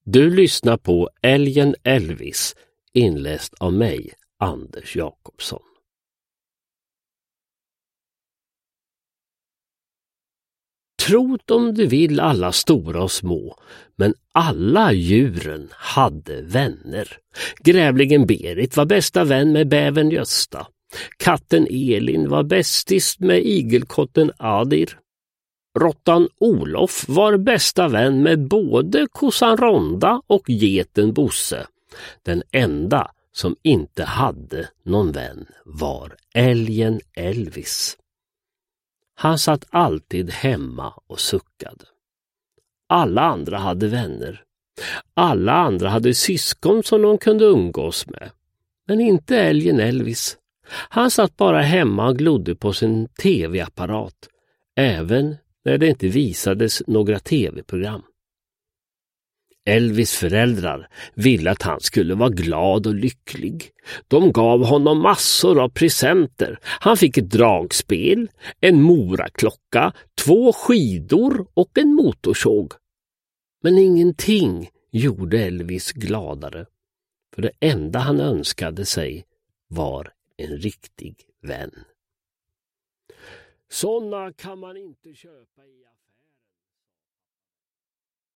Du lyssnar på Älgen Elvis, inläst av mig, Anders Jakobsson. Trot om du vill alla stora och små, men alla djuren hade vänner. Grävlingen Berit var bästa vän med bävern Gösta. Katten Elin var bästis med igelkotten Adir. Råttan Olof var bästa vän med både kossan Ronda och geten Bosse. Den enda som inte hade någon vän var älgen Elvis. Han satt alltid hemma och suckade. Alla andra hade vänner. Alla andra hade syskon som de kunde umgås med. Men inte älgen Elvis. Han satt bara hemma och glodde på sin tv-apparat. Även när det inte visades några tv-program. Elvis föräldrar ville att han skulle vara glad och lycklig. De gav honom massor av presenter. Han fick ett dragspel, en moraklocka, 2 skidor och en motorsåg. Men ingenting gjorde Elvis gladare. För det enda han önskade sig var en riktig vän. Såna kan man inte köpa i affären.